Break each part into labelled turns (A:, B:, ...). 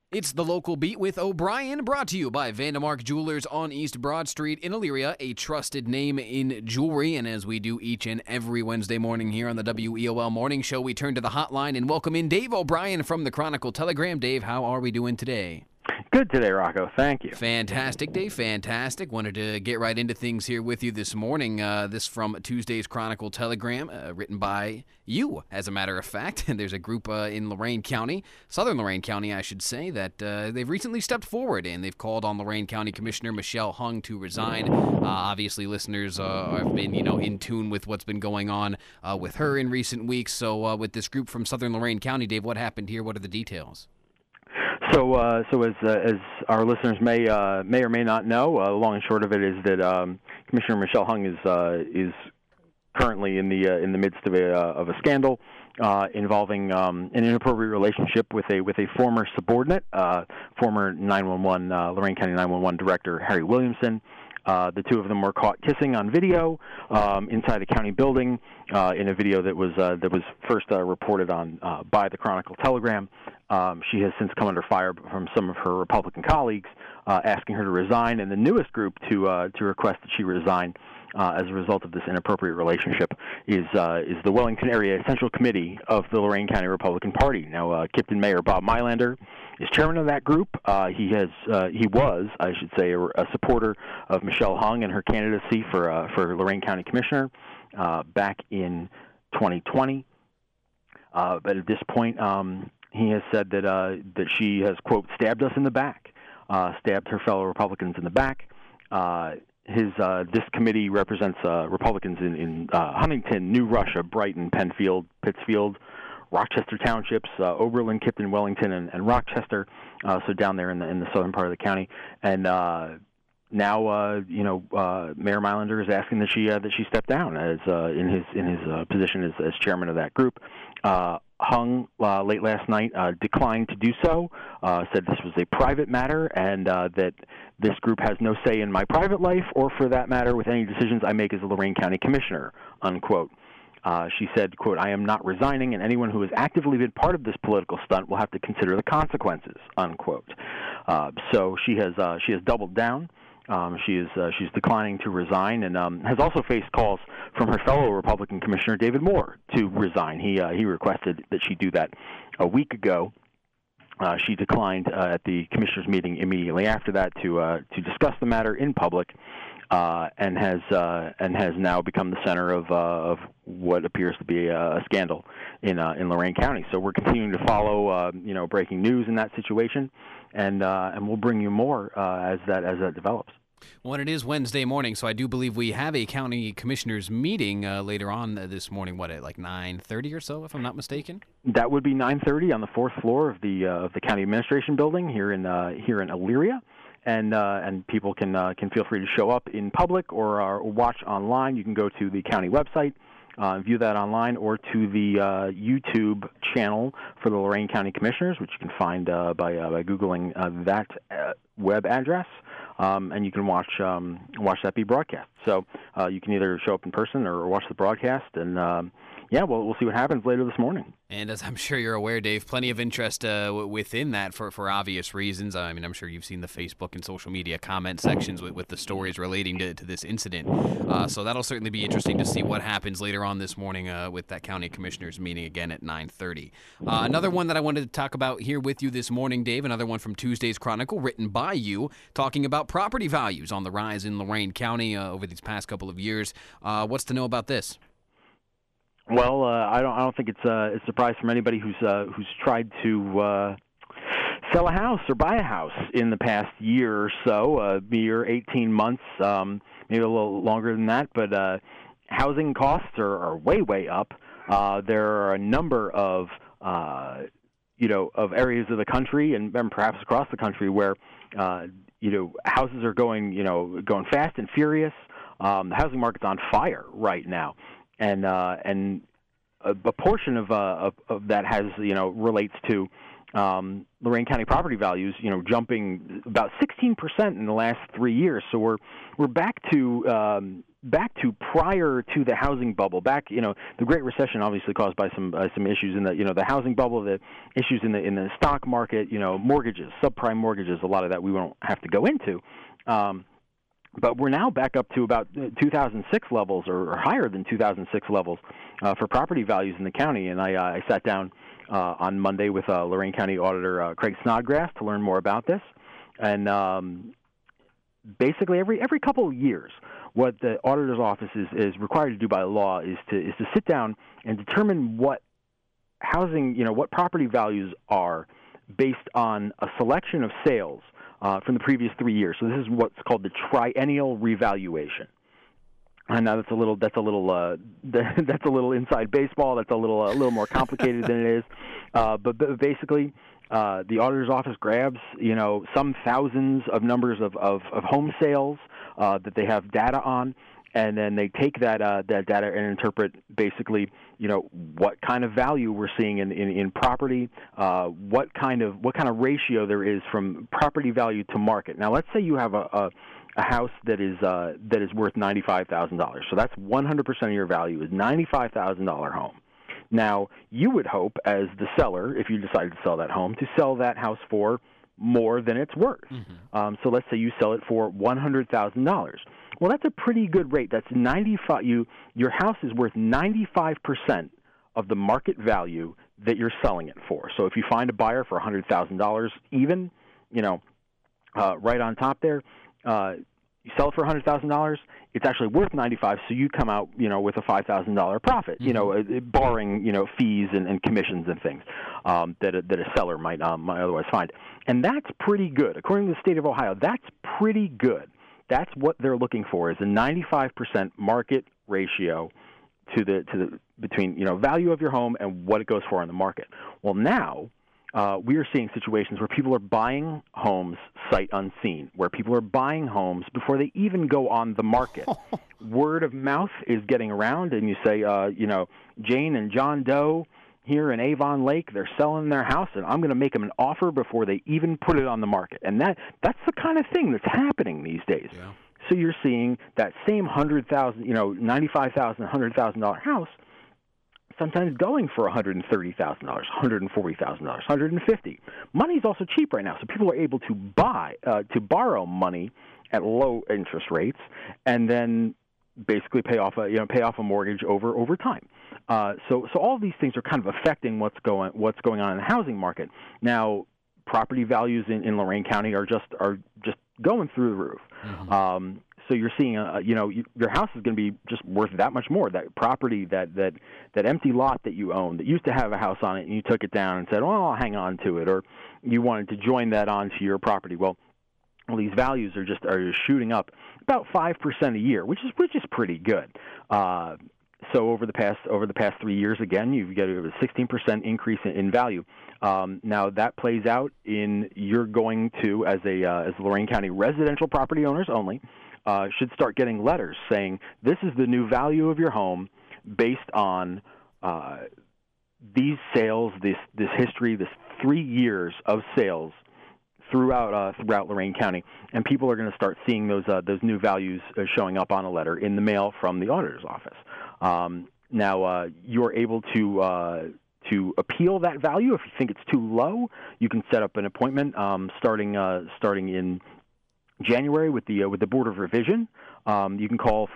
A: It's the Local Beat with O'Brien, brought to you by Vandemark Jewelers on East Broad Street in Elyria, a trusted name in jewelry. And as we do each and every Wednesday morning here on the WEOL Morning Show, we turn to the hotline and welcome in Dave O'Brien from the Chronicle Telegram. Dave, how are we doing today?
B: Good today, Rocco. Thank you.
A: Fantastic, Dave. Fantastic. Wanted to get right into things here with you this morning. This from Tuesday's Chronicle Telegram, written by you, as a matter of fact. And there's a group in Lorain County, southern Lorain County, I should say, that they've recently stepped forward and they've called on Lorain County Commissioner Michelle Hung to resign. Obviously, listeners have been, in tune with what's been going on with her in recent weeks. So with this group from southern Lorain County, Dave, what happened here? What are the details?
B: So as our listeners may or may not know, long and short of it is that Commissioner Michelle Hung is currently in the midst of a scandal involving an inappropriate relationship with a former subordinate, former 911 Lorain County 911 Director Harry Williamson. The two of them were caught kissing on video inside a county building in a video that was first reported on by the Chronicle Telegram. She has since come under fire from some of her Republican colleagues asking her to resign, and the newest group to request that she resign as a result of this inappropriate relationship is the Wellington Area Central Committee of the Lorain County Republican Party. Now, Kipton Mayor Bob Meilander is chairman of that group. He was, I should say, a supporter of Michelle Hung and her candidacy for Lorain County Commissioner back in 2020. But at this point, he has said that she has, quote, stabbed us in the back, stabbed her fellow Republicans in the back. This committee represents Republicans in Huntington, New Russia, Brighton, Penfield, Pittsfield, Rochester Townships, Oberlin, Kipton, Wellington, and Rochester. So down there in the southern part of the county, and now Mayor Meilander is asking that she step down as in his position as chairman of that group. Hung late last night declined to do so, said this was a private matter and that this group has no say in my private life or, for that matter, with any decisions I make as a Lorain County Commissioner, unquote. She said, quote, I am not resigning, and anyone who has actively been part of this political stunt will have to consider the consequences, unquote. So she has doubled down. She's declining to resign, and has also faced calls from her fellow Republican Commissioner David Moore to resign. He requested that she do that a week ago. She declined at the commissioners' meeting immediately after that to discuss the matter in public, and has now become the center of what appears to be a scandal in Lorain County. So we're continuing to follow breaking news in that situation, and we'll bring you more as that develops.
A: Well, and it is Wednesday morning, so I do believe we have a county commissioners meeting later on this morning. What, at like 9:30 or so, if I'm not mistaken?
B: That would be 9:30 on the fourth floor of the county administration building here in Elyria, and people can feel free to show up in public or watch online. You can go to the county website, view that online, or to the YouTube channel for the Lorain County Commissioners, which you can find by Googling that web address. And you can watch that be broadcast. So you can either show up in person or watch the broadcast, and we'll see what happens later this morning.
A: And as I'm sure you're aware, Dave, plenty of interest within that for obvious reasons. I mean, I'm sure you've seen the Facebook and social media comment sections with the stories relating to this incident. So that'll certainly be interesting to see what happens later on this morning with that county commissioners meeting again at 9:30. Another one that I wanted to talk about here with you this morning, Dave, another one from Tuesday's Chronicle, written by you, talking about property values on the rise in Lorain County over these past couple of years. What's to know about this?
B: Well, I don't think it's a surprise from anybody who's tried to sell a house or buy a house in the past year or so, a year, 18 months, maybe a little longer than that. But housing costs are way up. There are a number of areas of the country and perhaps across the country where houses are going fast and furious. The housing market's on fire right now. And a portion of that has relates to Lorain County property values jumping about 16% in the last 3 years. So we're back to back to prior to the housing bubble. Back, the Great Recession obviously caused by some issues in the housing bubble, the issues in the stock market, mortgages, subprime mortgages. A lot of that we won't have to go into. But we're now back up to about 2006 levels or higher than 2006 levels for property values in the county. And I sat down on Monday with Lorain County Auditor Craig Snodgrass to learn more about this. And basically every couple of years, what the auditor's office is required to do by law is to sit down and determine what housing, what property values are based on a selection of sales from the previous 3 years. So this is what's called the triennial revaluation. I know that's a little inside baseball. That's a little more complicated than it is. But basically, the auditor's office grabs some thousands of numbers of home sales that they have data on, and then they take that data and interpret basically what kind of value we're seeing in property, what kind of ratio there is from property value to market. Now, let's say you have a house that is worth $95,000. So that's 100% of your value is $95,000 home. Now, you would hope, as the seller, if you decided to sell that home, to sell that house for more than it's worth. Mm-hmm. So let's say you sell it for $100,000. Well, that's a pretty good rate. That's 95. Your house is worth 95% of the market value that you're selling it for. So if you find a buyer for $100,000, even, right on top there, you sell it for $100,000. It's actually worth $95,000, so you come out, with a $5,000 profit. Mm-hmm. Barring fees and commissions and things that a seller might otherwise find, and that's pretty good according to the state of Ohio. That's pretty good. That's what they're looking for, is a 95% market ratio to the between value of your home and what it goes for on the market. Well, now we are seeing situations where people are buying homes sight unseen, where people are buying homes before they even go on the market. Word of mouth is getting around, and you say, Jane and John Doe here in Avon Lake, they're selling their house, and I'm going to make them an offer before they even put it on the market. And that's the kind of thing that's happening these days. Yeah. So you're seeing that same $100,000, $95,000, $100,000 house sometimes going for $130,000, $140,000, $150,000. Money's also cheap right now, so people are able to borrow money at low interest rates, and then basically pay off a mortgage over time. So all of these things are kind of affecting what's going on in the housing market. Now, property values in Lorain County are just going through the roof. Mm-hmm. So you're seeing, your house is going to be just worth that much more. That property, that empty lot that you own, that used to have a house on it, and you took it down and said, "Oh, I'll hang on to it," or you wanted to join that onto your property. Well, these values are just shooting up about 5% a year, which is pretty good. So over the past 3 years, again, you've got a 16% increase in value. Now that plays out in you're going to, as Lorain County residential property owners only, should start getting letters saying this is the new value of your home based on these sales, this history, this 3 years of sales throughout Lorain County, and people are going to start seeing those new values showing up on a letter in the mail from the auditor's office. Now you're able to appeal that value if you think it's too low. You can set up an appointment starting in January with the Board of Revision. You can call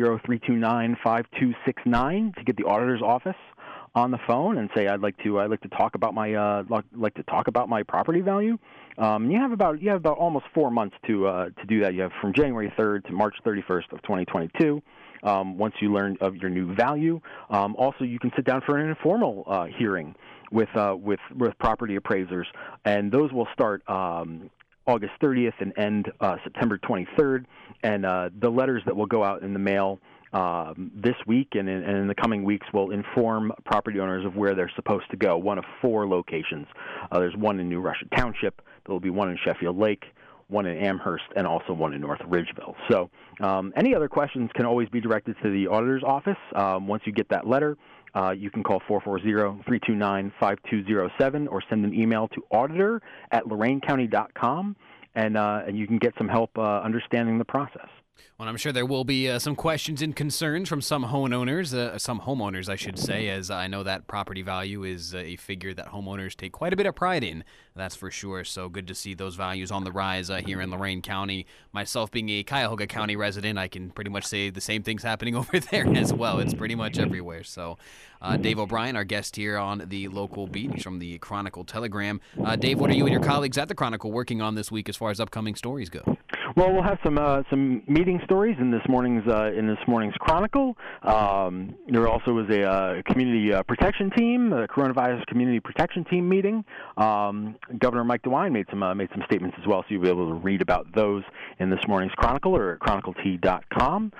B: 440-329-5269 to get the auditor's office on the phone and say I'd like to talk about my property value. You have about almost 4 months to do that. You have from January 3rd to March 31st of 2022. Once you learn of your new value, also you can sit down for an informal hearing with property appraisers, and those will start August 30th and end September 23rd. And the letters that will go out in the mail this week and in the coming weeks will inform property owners of where they're supposed to go. One of 4 locations. There's one in New Russia Township. There will be one in Sheffield Lake, one in Amherst, and also one in North Ridgeville. So any other questions can always be directed to the auditor's office. Once you get that letter, you can call 440-329-5207 or send an email to auditor@loraincounty.com, and you can get some help understanding the process.
A: Well, I'm sure there will be some questions and concerns from some homeowners, I should say, as I know that property value is a figure that homeowners take quite a bit of pride in, that's for sure. So good to see those values on the rise here in Lorain County. Myself being a Cuyahoga County resident, I can pretty much say the same thing's happening over there as well. It's pretty much everywhere. So Dave O'Brien, our guest here on the local beat, he's from the Chronicle Telegram. Dave, what are you and your colleagues at the Chronicle working on this week as far as upcoming stories go?
B: Well, we'll have some meeting stories in this morning's Chronicle. There also was a community protection team, a coronavirus community protection team meeting. Governor Mike DeWine made some statements as well, so you'll be able to read about those in this morning's Chronicle or at chroniclet.com.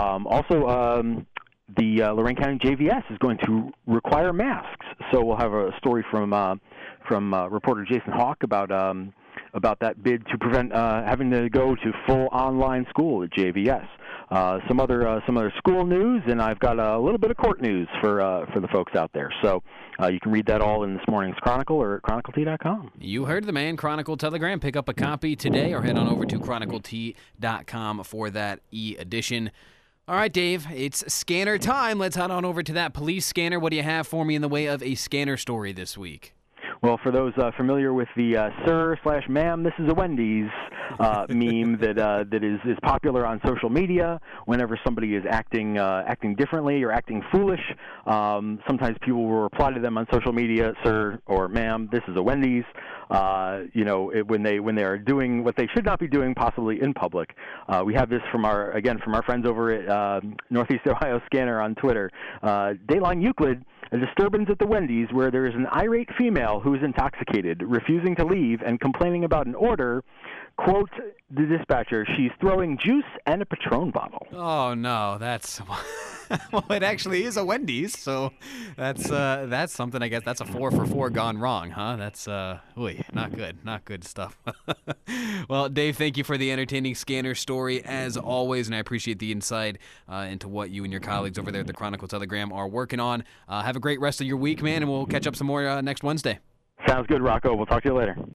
B: The Lorain County JVS is going to require masks, so we'll have a story from reporter Jason Hawk about that bid to prevent having to go to full online school at JVS. Some other school news, and I've got a little bit of court news for the folks out there. So you can read that all in this morning's Chronicle or at chroniclet.com.
A: You heard the man, Chronicle Telegram. Pick up a copy today or head on over to chroniclet.com for that e-edition. All right, Dave, it's scanner time. Let's head on over to that police scanner. What do you have for me in the way of a scanner story this week?
B: Well, for those familiar with the sir/ma'am, this is a Wendy's meme that is popular on social media. Whenever somebody is acting differently or acting foolish, sometimes people will reply to them on social media, "Sir" or "Ma'am, this is a Wendy's." When they are doing what they should not be doing, possibly in public. We have this from our friends over at Northeast Ohio Scanner on Twitter. Dayline Euclid. A disturbance at the Wendy's where there is an irate female who is intoxicated, refusing to leave, and complaining about an order. Quote the dispatcher, "She's throwing juice and a Patron bottle."
A: Oh, no, that's... well, it actually is a Wendy's, so that's something, I guess. That's a 4 for 4 gone wrong, huh? That's, not good stuff. Well, Dave, thank you for the entertaining scanner story, as always, and I appreciate the insight into what you and your colleagues over there at the Chronicle Telegram are working on. Have a great rest of your week, man, and we'll catch up some more next Wednesday.
B: Sounds good, Rocco. We'll talk to you later.